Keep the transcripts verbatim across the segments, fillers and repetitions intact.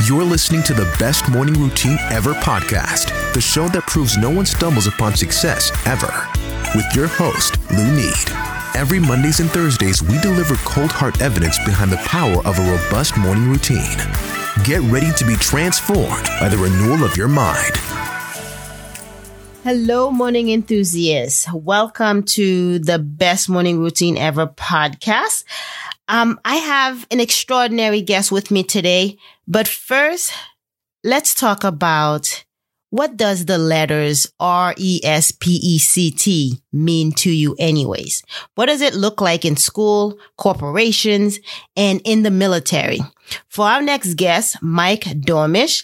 You're listening to the Best Morning Routine Ever podcast, the show that proves no one stumbles upon success ever. With your host, Lou Need. Every Mondays and Thursdays, we deliver cold hard evidence behind the power of a robust morning routine. Get ready to be transformed by the renewal of your mind. Hello, morning enthusiasts. Welcome to the Best Morning Routine Ever podcast. Um, I have an extraordinary guest with me today, but first, let's talk about what does the letters R E S P E C T mean to you anyways? What does it look like in school, corporations, and in the military? For our next guest, Mike Dormish,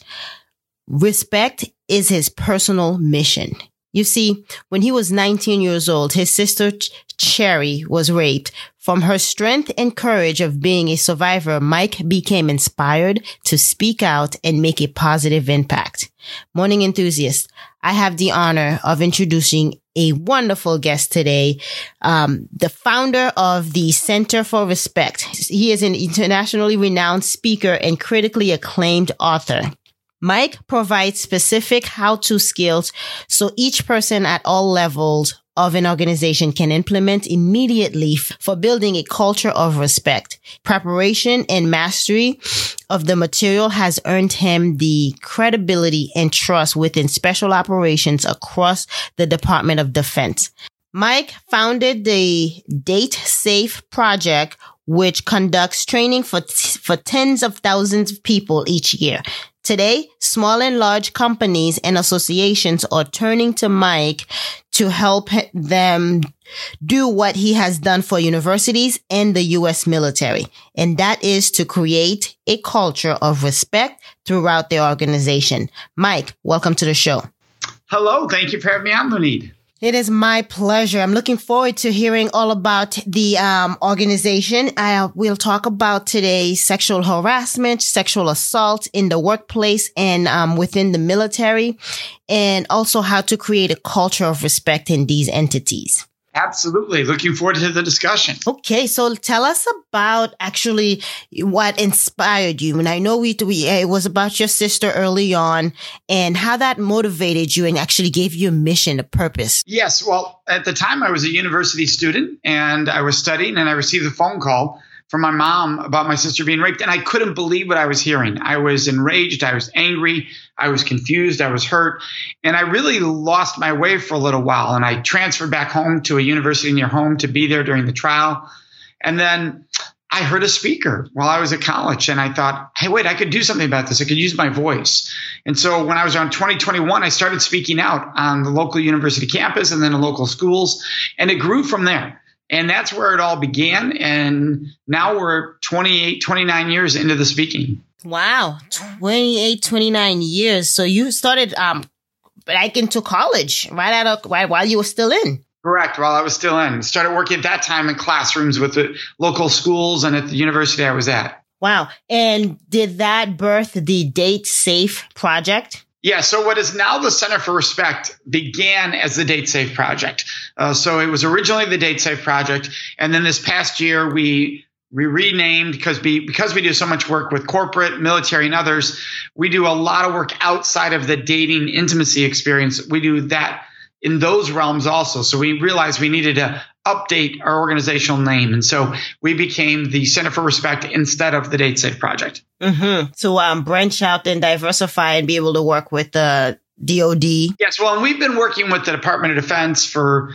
respect is his personal mission. You see, when he was nineteen years old, his sister Ch- Cherry was raped. From her strength and courage of being a survivor, Mike became inspired to speak out and make a positive impact. Morning enthusiasts, I have the honor of introducing a wonderful guest today, um, the founder of the Center for Respect. He is an internationally renowned speaker and critically acclaimed author. Mike provides specific how-to skills so each person at all levels of an organization can implement immediately f- for building a culture of respect. Preparation and mastery of the material has earned him the credibility and trust within special operations across the Department of Defense. Mike founded the Date Safe Project, which conducts training for t- for tens of thousands of people each year. Today, small and large companies and associations are turning to Mike to help them do what he has done for universities and the U S military, and that is to create a culture of respect throughout their organization. Mike, welcome to the show. Hello. Thank you for having me on, Lunid. It is my pleasure. I'm looking forward to hearing all about the um, organization. I will talk about today sexual harassment, sexual assault in the workplace and um, within the military, and also how to create a culture of respect in these entities. Absolutely. Looking forward to the discussion. Okay, so tell us about actually what inspired you. And I know we, we it was about your sister early on and how that motivated you and actually gave you a mission, a purpose. Yes. Well, at the time I was a university student and I was studying and I received a phone call from my mom about my sister being raped. And I couldn't believe what I was hearing. I was enraged. I was angry. I was confused. I was hurt. And I really lost my way for a little while. And I transferred back home to a university near home to be there during the trial. And then I heard a speaker while I was at college. And I thought, hey, wait, I could do something about this. I could use my voice. And so when I was around twenty twenty-one, I started speaking out on the local university campus and then in local schools. And it grew from there. And that's where it all began. And now we're twenty-eight, twenty-nine years into the speaking. Wow. twenty-eight, twenty-nine years. So you started um, like into college right out of right while you were still in. Correct. While I was still in. Started working at that time in classrooms with the local schools and at the university I was at. Wow. And did that birth the Date Safe Project? Yeah, so what is now the Center for Respect began as the Date Safe Project. Uh, so it was originally the Date Safe Project, and then this past year we we renamed because we, because we do so much work with corporate, military, and others. We do a lot of work outside of the dating intimacy experience. We do that in those realms also. So we realized we needed to update our organizational name, and so we became the Center for Respect instead of the Date Safe Project. Mm-hmm. To um, branch out and diversify and be able to work with the D O D. Yes, well, and we've been working with the Department of Defense for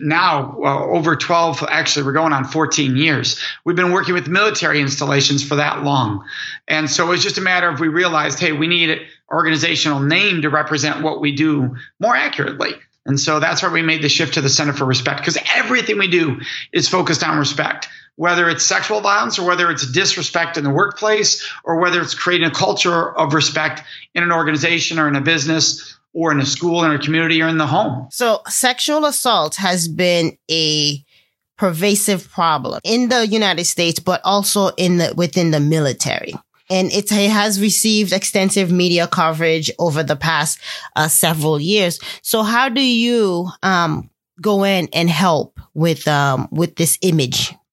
now uh, over twelve, actually we're going on fourteen years. We've been working with military installations for that long. And so it's just a matter of we realized, hey, we need an organizational name to represent what we do more accurately. And so that's why we made the shift to the Center for Respect, because everything we do is focused on respect, whether it's sexual violence or whether it's disrespect in the workplace or whether it's creating a culture of respect in an organization or in a business or in a school, in a community, or in the home. So sexual assault has been a pervasive problem in the United States, but also in the within the military. And it has received extensive media coverage over the past uh, several years. So how do you um, go in and help with um, with this image?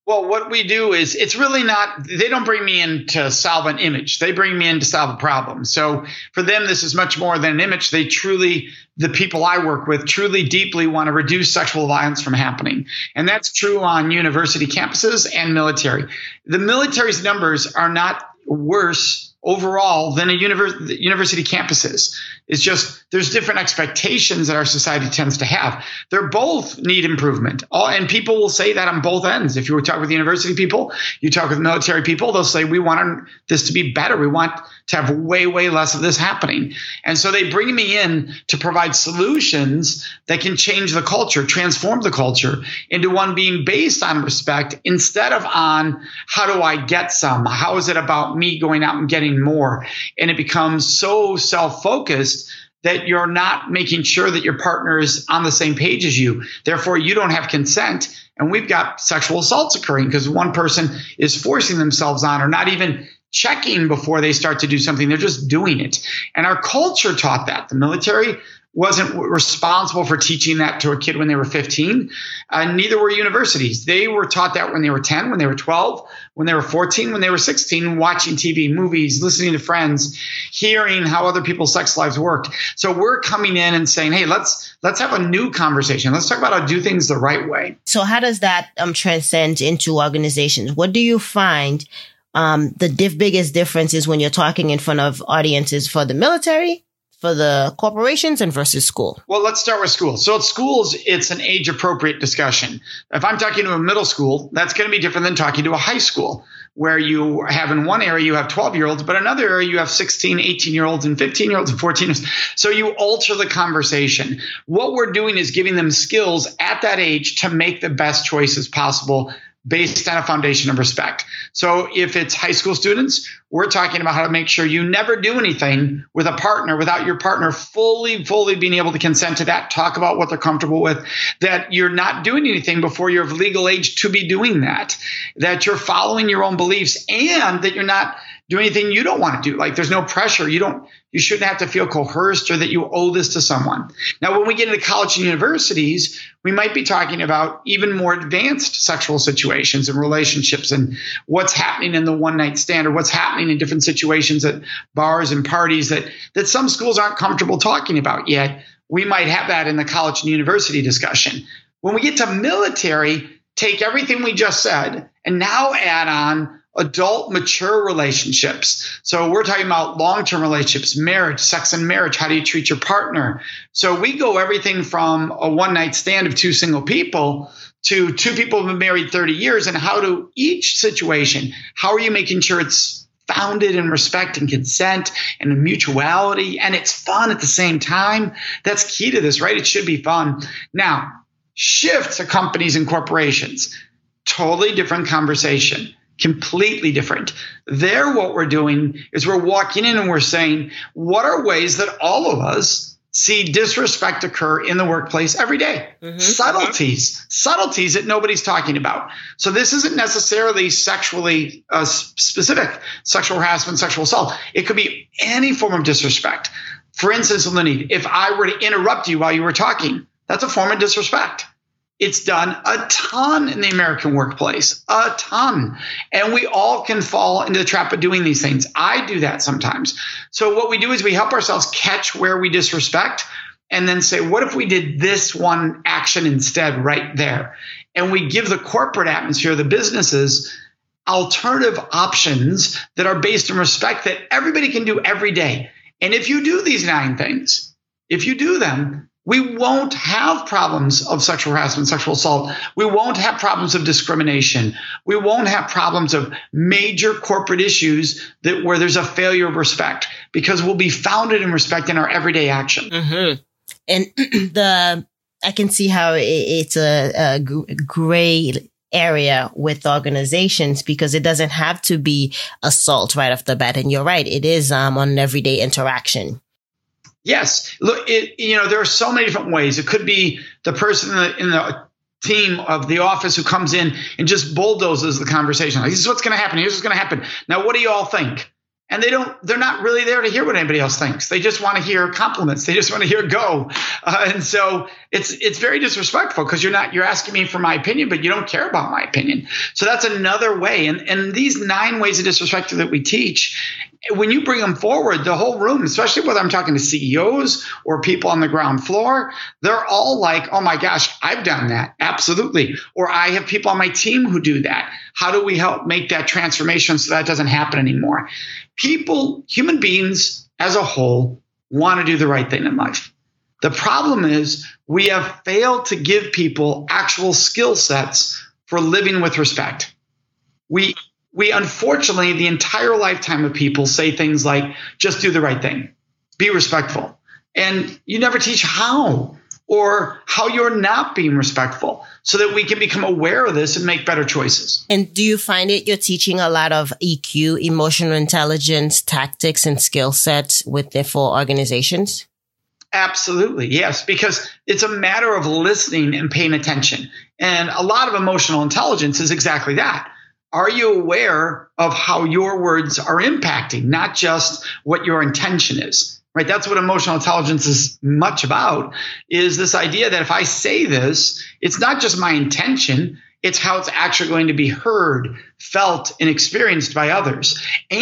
Well, what we do is it's really not, they don't bring me in to solve an image. They bring me in to solve a problem. So for them, this is much more than an image. They truly, the people I work with truly deeply want to reduce sexual violence from happening. And that's true on university campuses and military. The military's numbers are not worse overall than a univers- university campuses. It's just there's different expectations that our society tends to have. They're both need improvement. All, and people will say that on both ends. If you talk with university people, you talk with military people, they'll say, we want this to be better. We want to have way, way less of this happening. And so they bring me in to provide solutions that can change the culture, transform the culture into one being based on respect instead of on how do I get some? How is it about me going out and getting more? And it becomes so self-focused that you're not making sure that your partner is on the same page as you. Therefore, you don't have consent. And we've got sexual assaults occurring because one person is forcing themselves on or not even checking before they start to do something. They're just doing it. And our culture taught that. The military wasn't responsible for teaching that to a kid when they were fifteen. Uh, neither were universities. They were taught that when they were ten, when they were twelve, when they were fourteen, when they were sixteen, watching T V, movies, listening to friends, hearing how other people's sex lives worked. So we're coming in and saying, hey, let's let's have a new conversation. Let's talk about how to do things the right way. So how does that um, transcend into organizations? What do you find um, the diff- biggest difference is when you're talking in front of audiences for the military, for the corporations, and versus school? Well, let's start with school. So at schools, it's an age-appropriate discussion. If I'm talking to a middle school, that's going to be different than talking to a high school, where you have in one area, you have twelve-year-olds, but another area, you have sixteen, eighteen-year-olds and fifteen-year-olds and fourteen-year-olds. So you alter the conversation. What we're doing is giving them skills at that age to make the best choices possible based on a foundation of respect. So if it's high school students, we're talking about how to make sure you never do anything with a partner without your partner fully, fully being able to consent to that, talk about what they're comfortable with, that you're not doing anything before you're of legal age to be doing that, that you're following your own beliefs, and that you're not doing anything you don't want to do. Like there's no pressure. You don't, you shouldn't have to feel coerced or that you owe this to someone. Now, when we get into college and universities, we might be talking about even more advanced sexual situations and relationships and what's happening in the one night stand or what's happening in different situations at bars and parties that, that some schools aren't comfortable talking about yet. We might have that in the college and university discussion. When we get to military, take everything we just said and now add on adult, mature relationships. So we're talking about long-term relationships, marriage, sex and marriage. How do you treat your partner? So we go everything from a one-night stand of two single people to two people who've been married thirty years. And how do each situation, how are you making sure it's founded in respect and consent and in mutuality, and it's fun at the same time? That's key to this, right? It should be fun. Now, shift to companies and corporations. Totally different conversation. Completely different. There, what we're doing is we're walking in and we're saying, what are ways that all of us see disrespect occur in the workplace every day? Mm-hmm. Subtleties, subtleties that nobody's talking about. So this isn't necessarily sexually uh, specific, sexual harassment, sexual assault. It could be any form of disrespect. For instance, Lenny, if I were to interrupt you while you were talking, that's a form of disrespect. It's done a ton in the American workplace, a ton. And we all can fall into the trap of doing these things. I do that sometimes. So what we do is we help ourselves catch where we disrespect and then say, what if we did this one action instead right there? And we give the corporate atmosphere, the businesses, alternative options that are based on respect that everybody can do every day. And if you do these nine things, if you do them, we won't have problems of sexual harassment, sexual assault. We won't have problems of discrimination. We won't have problems of major corporate issues that where there's a failure of respect, because we'll be founded in respect in our everyday action. Mm-hmm. And the I can see how it, it's a, a gray area with organizations, because it doesn't have to be assault right off the bat. And you're right, it is um, on an everyday interaction. Yes. Look, it, you know, there are so many different ways. It could be the person in the, in the team of the office who comes in and just bulldozes the conversation. Like, this is what's going to happen. Here's what's going to happen. Now, what do you all think? And they don't, they're not really there to hear what anybody else thinks. They just want to hear compliments. They just want to hear go. Uh, and so it's, it's very disrespectful because you're not, you're asking me for my opinion, but you don't care about my opinion. So that's another way. And, and these nine ways of disrespect that we teach, when you bring them forward, the whole room, especially whether I'm talking to C E Os or people on the ground floor, they're all like, oh my gosh, I've done that. Absolutely. Or I have people on my team who do that. How do we help make that transformation so that doesn't happen anymore? People, human beings as a whole, want to do the right thing in life. The problem is we have failed to give people actual skill sets for living with respect. We We unfortunately, the entire lifetime of people say things like, just do the right thing, be respectful. And you never teach how or how you're not being respectful so that we can become aware of this and make better choices. And do you find it you're teaching a lot of E Q, emotional intelligence, tactics, and skill sets with the full organizations? Absolutely, yes, because it's a matter of listening and paying attention. And a lot of emotional intelligence is exactly that. Are you aware of how your words are impacting, not just what your intention is, right? That's what emotional intelligence is much about, is this idea that if I say this, it's not just my intention, it's how it's actually going to be heard, felt, and experienced by others.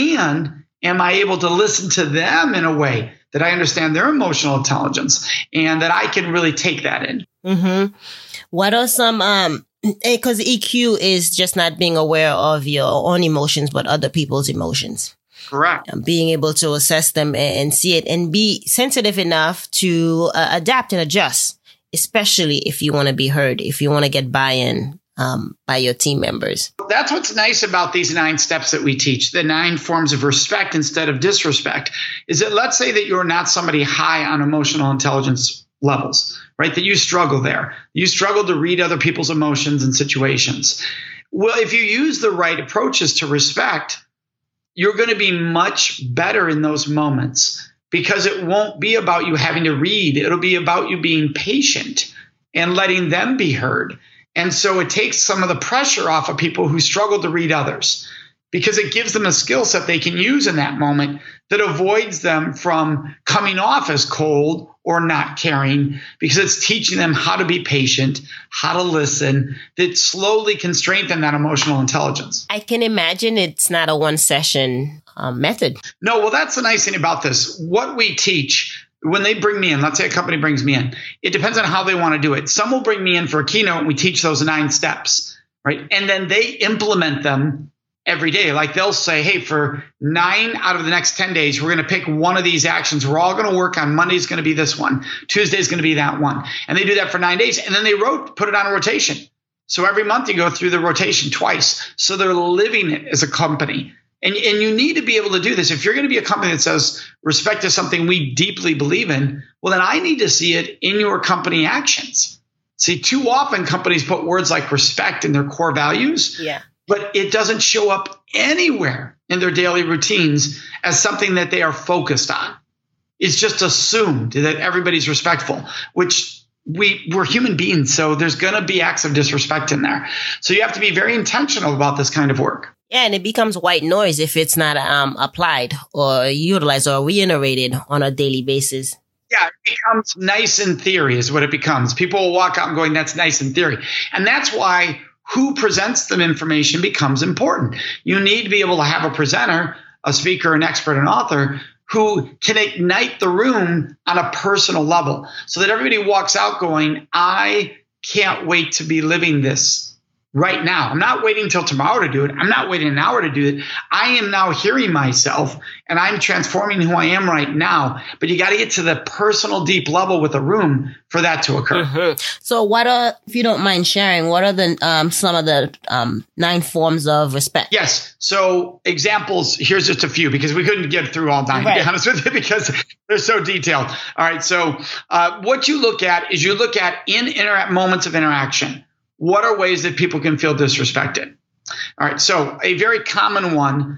And am I able to listen to them in a way that I understand their emotional intelligence and that I can really take that in? Mm-hmm. What are some... um? Because E Q is just not being aware of your own emotions, but other people's emotions. Correct. And being able to assess them and, and see it and be sensitive enough to uh, adapt and adjust, especially if you want to be heard, if you want to get buy-in um, by your team members. That's what's nice about these nine steps that we teach, the nine forms of respect instead of disrespect, is that let's say that you're not somebody high on emotional intelligence levels, right? That you struggle there. You struggle to read other people's emotions and situations. Well, if you use the right approaches to respect, you're going to be much better in those moments because it won't be about you having to read. It'll be about you being patient and letting them be heard. And so it takes some of the pressure off of people who struggle to read others, because it gives them a skill set they can use in that moment that avoids them from coming off as cold or not caring, because it's teaching them how to be patient, how to listen, that slowly can strengthen that emotional intelligence. I can imagine it's not a one session um, method. No, well, that's the nice thing about this. What we teach, when they bring me in, let's say a company brings me in, it depends on how they want to do it. Some will bring me in for a keynote and we teach those nine steps, right? And then they implement them every day. Like they'll say, hey, for nine out of the next ten days, we're going to pick one of these actions. We're all going to work on Monday's going to be this one. Tuesday's going to be that one. And they do that for nine days. And then they wrote, put it on a rotation. So every month you go through the rotation twice. So they're living it as a company. And, and you need to be able to do this. If you're going to be a company that says respect is something we deeply believe in, well, then I need to see it in your company actions. See, too often companies put words like respect in their core values. Yeah. But it doesn't show up anywhere in their daily routines as something that they are focused on. It's just assumed that everybody's respectful, which we, we're human beings. So there's going to be acts of disrespect in there. So you have to be very intentional about this kind of work. Yeah, and it becomes white noise if it's not um, applied or utilized or reiterated on a daily basis. Yeah, it becomes nice in theory is what it becomes. People will walk out and going, that's nice in theory. And that's why who presents the information becomes important. You need to be able to have a presenter, a speaker, an expert, an author who can ignite the room on a personal level so that everybody walks out going, I can't wait to be living this right now. I'm not waiting until tomorrow to do it. I'm not waiting an hour to do it. I am now hearing myself and I'm transforming who I am right now. But you got to get to the personal deep level with a room for that to occur. Mm-hmm. So what are, if you don't mind sharing, what are the um, some of the um, nine forms of respect? Yes. So examples, here's just a few because we couldn't get through all nine, right, to be honest with you, because they're so detailed. All right. So uh, what you look at is you look at in inter- moments of interaction. What are ways that people can feel disrespected? All right. So a very common one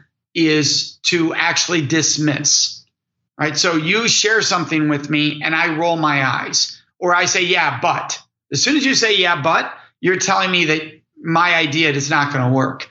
is to actually dismiss. All right. So you share something with me and I roll my eyes or I say, yeah, but as soon as you say, yeah, but you're telling me that my idea is not going to work.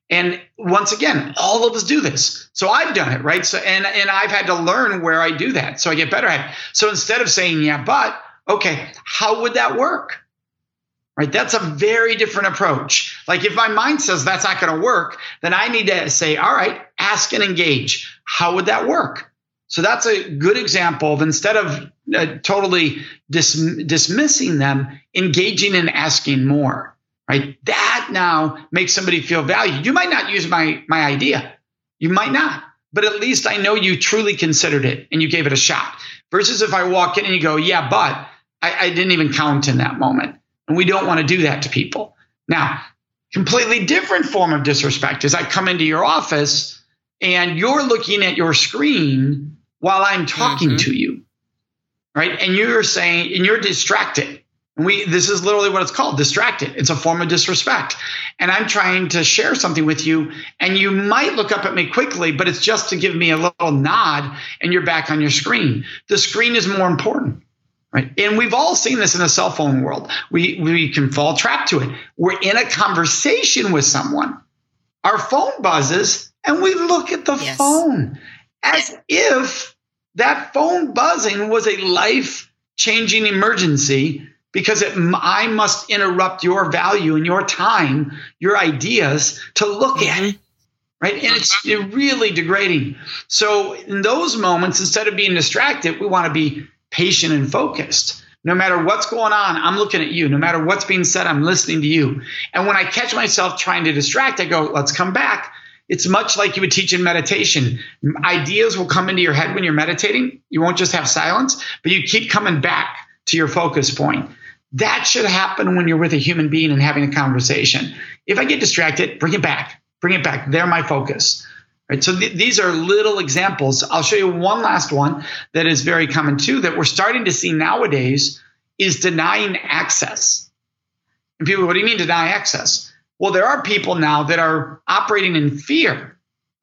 And once again, all of us do this. So I've done it, right? So and and I've had to learn where I do that, so I get better at it. So instead of saying, yeah, but, okay, how would that work? Right? That's a very different approach. Like if my mind says that's not going to work, then I need to say, all right, ask and engage. How would that work? So that's a good example of, instead of uh, totally dis- dismissing them, engaging and asking more, right? That now makes somebody feel valued. You might not use my, my idea. You might not, but at least I know you truly considered it and you gave it a shot. Versus if I walk in and you go, yeah, but I, I didn't even count in that moment. And we don't want to do that to people. Now, completely different form of disrespect is I come into your office and you're looking at your screen while I'm talking mm-hmm. to you, right? And you're saying, and you're distracted. And we, this is literally what it's called, distracted. It's a form of disrespect. And I'm trying to share something with you, and you might look up at me quickly, but it's just to give me a little nod, and you're back on your screen. The screen is more important. Right. And we've all seen this in the cell phone world. We we can fall trapped to it. We're in a conversation with someone. Our phone buzzes and we look at the yes. phone as if that phone buzzing was a life-changing emergency, because it, I must interrupt your value and your time, your ideas to look mm-hmm. at. Right. And it's really degrading. So in those moments, instead of being distracted, we want to be patient and focused. No matter what's going on, I'm looking at you. No matter what's being said, I'm listening to you. And when I catch myself trying to distract, I go, let's come back. It's much like you would teach in meditation. Ideas will come into your head when you're meditating. You won't just have silence, but you keep coming back to your focus point. That should happen when you're with a human being and having a conversation. If I get distracted, bring it back. Bring it back. They're my focus. Right. So th- these are little examples. I'll show you one last one that is very common too, that we're starting to see nowadays, is denying access. And people, what do you mean deny access? Well, there are people now that are operating in fear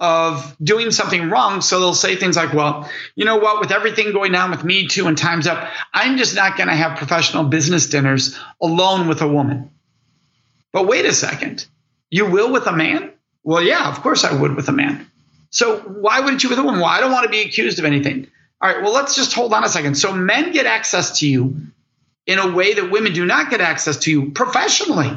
of doing something wrong. So they'll say things like, well, you know what, with everything going on with Me Too and Time's Up, I'm just not going to have professional business dinners alone with a woman. But wait a second, you will with a man? Well, yeah, of course I would with a man. So why wouldn't you with a woman? Well, I don't want to be accused of anything. All right, well, let's just hold on a second. So men get access to you in a way that women do not get access to you professionally.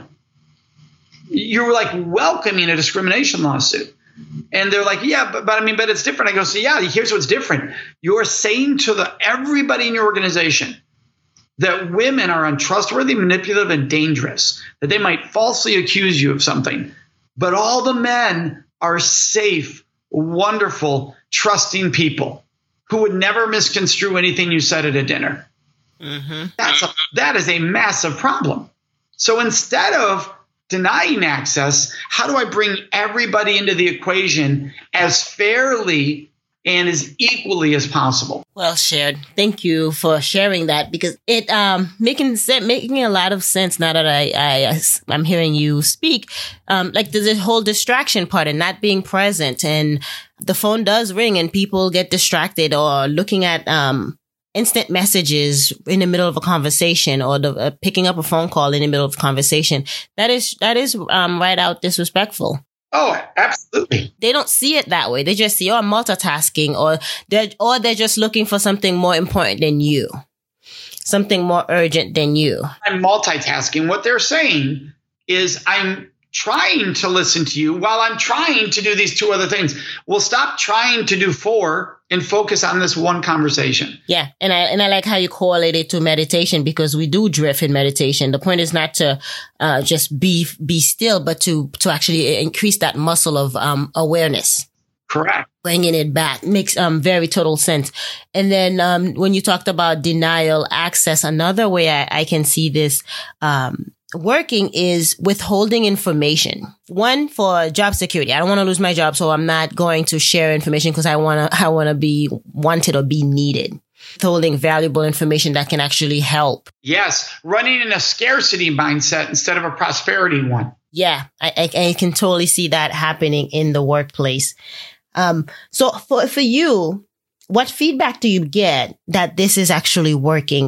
You're like welcoming a discrimination lawsuit. And they're like, yeah, but, but I mean, but it's different. I go, so yeah, here's what's different. You're saying to the everybody in your organization that women are untrustworthy, manipulative, and dangerous, that they might falsely accuse you of something. But all the men are safe, wonderful, trusting people who would never misconstrue anything you said at a dinner. Mm-hmm. That's a, that is a massive problem. So instead of denying access, how do I bring everybody into the equation as fairly and as equally as possible? Well shared. Thank you for sharing that, because it um making making a lot of sense now that I, I I'm hearing you speak. Um, like there's this whole distraction part and not being present, and the phone does ring and people get distracted or looking at um instant messages in the middle of a conversation, or the uh, picking up a phone call in the middle of a conversation. That is that is um right out disrespectful. Oh, absolutely. They don't see it that way. They just see, oh, I'm multitasking, or they're, or they're just looking for something more important than you, something more urgent than you. I'm multitasking. What they're saying is I'm trying to listen to you while I'm trying to do these two other things. We'll stop trying to do four and focus on this one conversation. Yeah. And I, and I like how you correlate it to meditation, because we do drift in meditation. The point is not to, uh, just be, be still, but to, to actually increase that muscle of, um, awareness. Correct. Bringing it back makes, um, very total sense. And then, um, when you talked about denial access, another way I, I can see this, um, working is withholding information. One, for job security. I don't want to lose my job, so I'm not going to share information because I want to, I want to be wanted or be needed. Withholding valuable information that can actually help. Yes. Running in a scarcity mindset instead of a prosperity one. Yeah. I, I, I can totally see that happening in the workplace. Um, so for, for you, what feedback do you get that this is actually working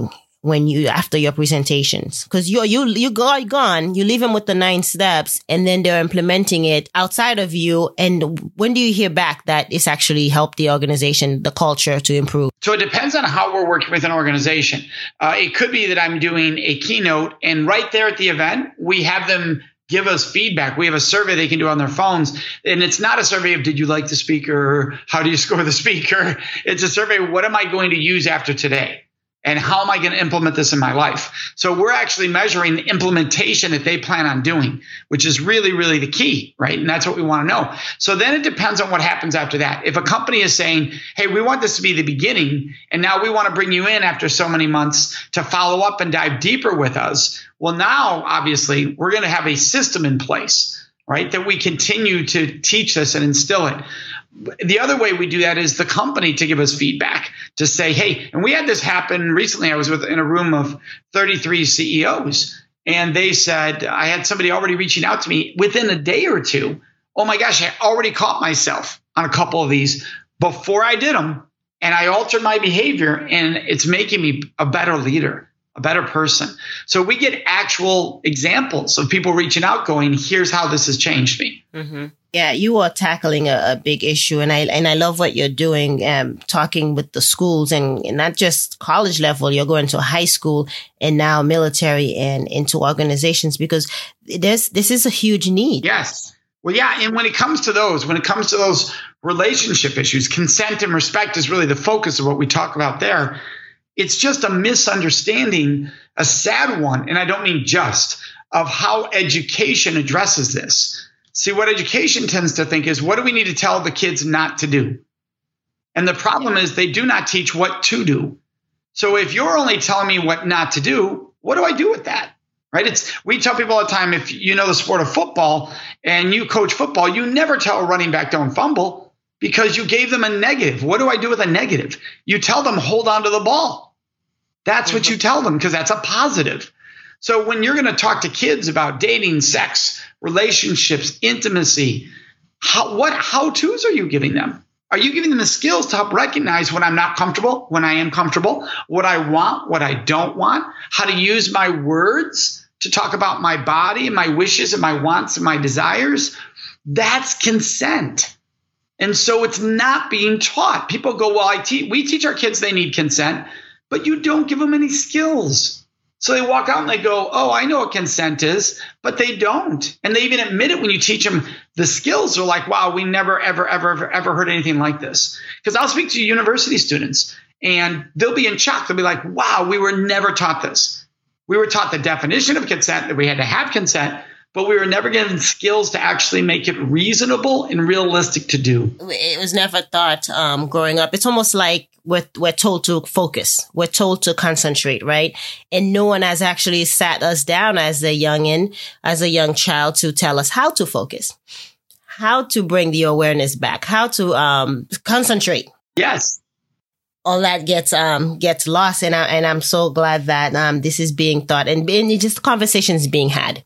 when you, after your presentations? Because you you you go gone, you leave them with the nine steps, and then they're implementing it outside of you. And when do you hear back that it's actually helped the organization, the culture to improve? So it depends on how we're working with an organization. Uh, it could be that I'm doing a keynote, and right there at the event, we have them give us feedback. We have a survey they can do on their phones. And it's not a survey of, did you like the speaker? Or how do you score the speaker? It's a survey of, what am I going to use after today? And how am I going to implement this in my life? So we're actually measuring the implementation that they plan on doing, which is really, really the key, right? And that's what we want to know. So then it depends on what happens after that. If a company is saying, hey, we want this to be the beginning, and now we want to bring you in after so many months to follow up and dive deeper with us, well, now, obviously, we're going to have a system in place, right, that we continue to teach this and instill it. The other way we do that is the company to give us feedback, to say, hey, and we had this happen recently. I was with, in a room of thirty-three C E Os, and they said, I had somebody already reaching out to me within a day or two. Oh my gosh, I already caught myself on a couple of these before I did them, and I altered my behavior, and it's making me a better leader, a better person. So we get actual examples of people reaching out going, here's how this has changed me. Mm-hmm. Yeah, you are tackling a, a big issue, and I and I love what you're doing, um, talking with the schools, and, and not just college level. You're going to high school and now military and into organizations, because this this is a huge need. Yes. Well, yeah. And when it comes to those, when it comes to those relationship issues, consent and respect is really the focus of what we talk about there. It's just a misunderstanding, a sad one, and I don't mean just, of how education addresses this. See, what education tends to think is, what do we need to tell the kids not to do? And the problem is they do not teach what to do. So if you're only telling me what not to do, what do I do with that? Right? It's, we tell people all the time, if you know the sport of football and you coach football, you never tell a running back don't fumble, because you gave them a negative. What do I do with a negative? You tell them, hold on to the ball. That's what you tell them, because that's a positive. So when you're going to talk to kids about dating, sex, relationships, intimacy, how, what how-tos are you giving them? Are you giving them the skills to help recognize when I'm not comfortable, when I am comfortable, what I want, what I don't want, how to use my words to talk about my body and my wishes and my wants and my desires? That's consent. And so it's not being taught. People go, well, I te- we teach our kids they need consent, but you don't give them any skills. So they walk out and they go, oh, I know what consent is, but they don't. And they even admit it when you teach them the skills. They're like, wow, we never, ever, ever, ever, ever heard anything like this. Because I'll speak to university students and they'll be in shock. They'll be like, wow, we were never taught this. We were taught the definition of consent, that we had to have consent, but we were never given skills to actually make it reasonable and realistic to do. It was never thought um, growing up. It's almost like we're, we're told to focus. We're told to concentrate, right? And no one has actually sat us down as a youngin, as a young child, to tell us how to focus, how to bring the awareness back, how to um, concentrate. Yes. All that gets um gets lost, and I and I'm so glad that um this is being thought, and, and just conversations being had,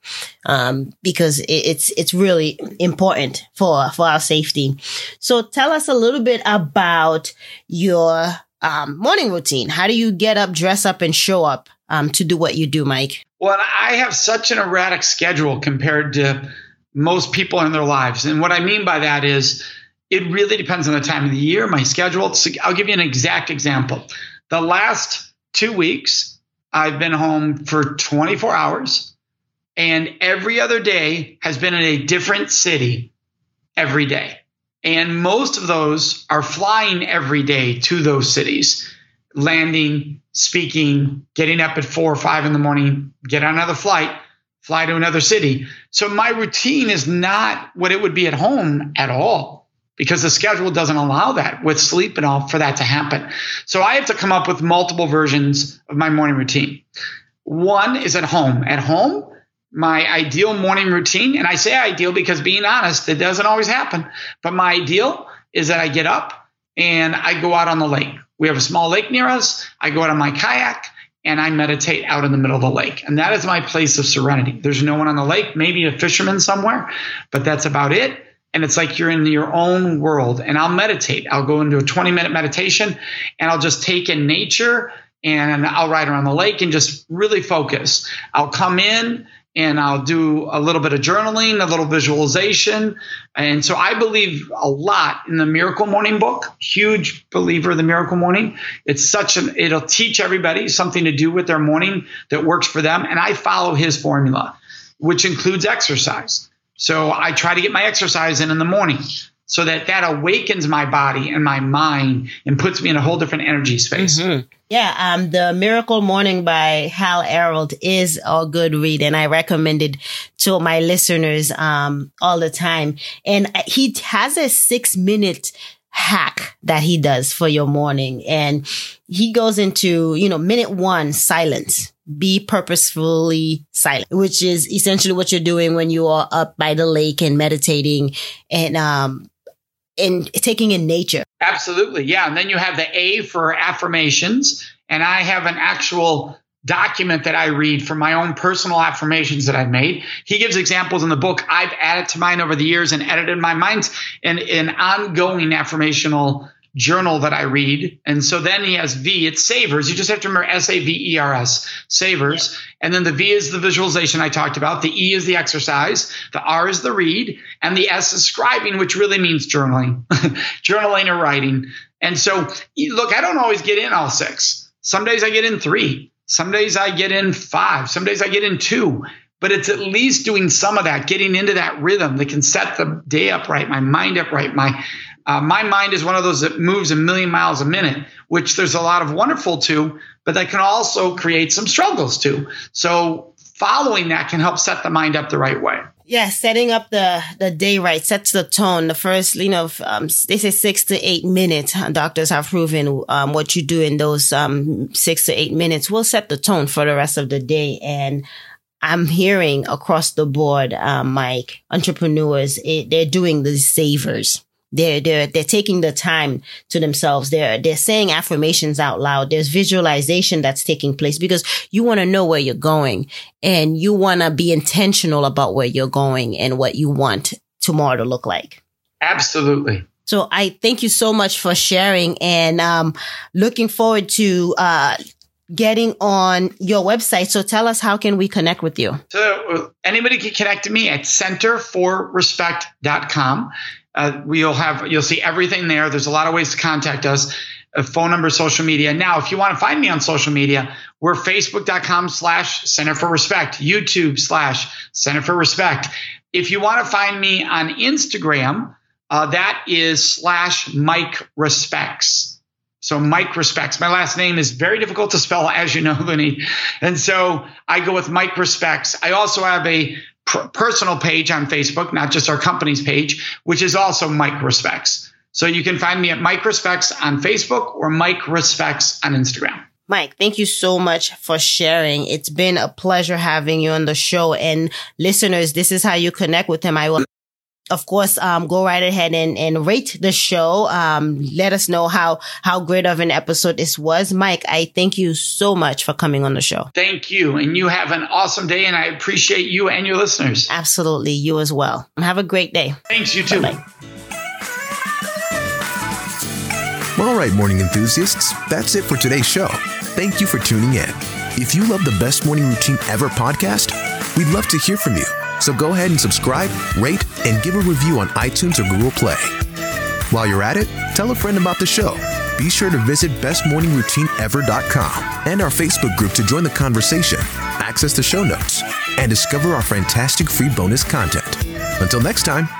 um because it, it's it's really important for for our safety. So tell us a little bit about your um morning routine. How do you get up, dress up, and show up um to do what you do, Mike? Well, I have such an erratic schedule compared to most people in their lives, and what I mean by that is, it really depends on the time of the year, my schedule. So I'll give you an exact example. The last two weeks, I've been home for twenty-four hours, and every other day has been in a different city every day. And most of those are flying every day to those cities, landing, speaking, getting up at four or five in the morning, get on another flight, fly to another city. So my routine is not what it would be at home at all, because the schedule doesn't allow that with sleep and all for that to happen. So I have to come up with multiple versions of my morning routine. One is at home. At home, my ideal morning routine, and I say ideal because, being honest, it doesn't always happen, but my ideal is that I get up and I go out on the lake. We have a small lake near us. I go out on my kayak and I meditate out in the middle of the lake. And that is my place of serenity. There's no one on the lake, maybe a fisherman somewhere, but that's about it. And it's like you're in your own world. And I'll meditate. I'll go into a twenty minute meditation and I'll just take in nature and I'll ride around the lake and just really focus. I'll come in and I'll do a little bit of journaling, a little visualization. And so I believe a lot in the Miracle Morning book. Huge believer in the Miracle Morning. It's such an, it'll teach everybody something to do with their morning that works for them. And I follow his formula, which includes exercise. So I try to get my exercise in in the morning so that that awakens my body and my mind and puts me in a whole different energy space. Mm-hmm. Yeah, um, the Miracle Morning by Hal Elrod is a good read, and I recommend it to my listeners um, all the time. And he has a six-minute hack that he does for your morning, and he goes into, you know, minute one, silence. Be purposefully silent, which is essentially what you're doing when you are up by the lake and meditating and um and taking in nature. Absolutely. Yeah. And then you have the A for affirmations. And I have an actual document that I read for my own personal affirmations that I've made. He gives examples in the book. I've added to mine over the years and edited my mind in an ongoing affirmational journal that I read. And so then he has V, it's savers. You just have to remember S A V E R S, savers. And then the V is the visualization I talked about. The E is the exercise. The R is the read. And the S is scribing, which really means journaling, journaling or writing. And so look, I don't always get in all six. Some days I get in three. Some days I get in five. Some days I get in two. But it's at least doing some of that, getting into that rhythm that can set the day up right, my mind up right, my Uh, my mind is one of those that moves a million miles a minute, which there's a lot of wonderful to, but that can also create some struggles too. So following that can help set the mind up the right way. Yeah, setting up the, the day right sets the tone. The first, you know, um, they say six to eight minutes. Doctors have proven um, what you do in those um, six to eight minutes will set the tone for the rest of the day. And I'm hearing across the board, um, Mike, entrepreneurs, it, they're doing the savers. They're, they're, they're taking the time to themselves. They're, they're saying affirmations out loud. There's visualization that's taking place because you want to know where you're going and you want to be intentional about where you're going and what you want tomorrow to look like. Absolutely. So I thank you so much for sharing and, um, looking forward to, uh, getting on your website. So tell us, how can we connect with you? So anybody can connect to me at center for respect dot com. Uh, we'll have, you'll see everything there. There's a lot of ways to contact us, a phone number, social media. Now, if you want to find me on social media, we're facebook.com slash Center for Respect, YouTube slash Center for Respect. If you want to find me on Instagram, uh, that is slash Mike Respects. So Mike Respects. My last name is very difficult to spell, as you know, Lenny. And so I go with Mike Respects. I also have a personal page on Facebook, not just our company's page, which is also Mike Respects. So you can find me at Mike Respects on Facebook or Mike Respects on Instagram. Mike, thank you so much for sharing. It's been a pleasure having you on the show. And listeners, this is how you connect with him. I will, of course, um, go right ahead and, and rate the show. Um, let us know how, how great of an episode this was. Mike, I thank you so much for coming on the show. Thank you. And you have an awesome day. And I appreciate you and your listeners. Absolutely. You as well. Have a great day. Thanks. You too. Bye-bye. All right, morning enthusiasts, that's it for today's show. Thank you for tuning in. If you love the Best Morning Routine Ever podcast, we'd love to hear from you. So go ahead and subscribe, rate, and give a review on iTunes or Google Play. While you're at it, tell a friend about the show. Be sure to visit best morning routine ever dot com and our Facebook group to join the conversation, access the show notes, and discover our fantastic free bonus content. Until next time,